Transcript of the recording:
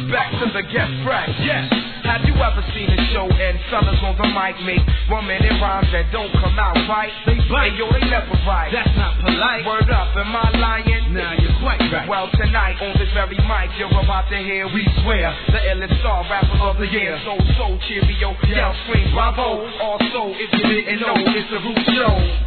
Back to the guest track. Yes. Have you ever seen a show and fellas on the mic make 1 minute rhymes that don't come out right? They bite, yo, they never right. That's not polite. Word up, am I lying? Nah, you're quite right. Well, tonight on this very mic, you're about to hear, we swear, the illest star rapper of the year. So cheerio, yell, scream, bravo. Also, if you didn't know, it's the Root Show.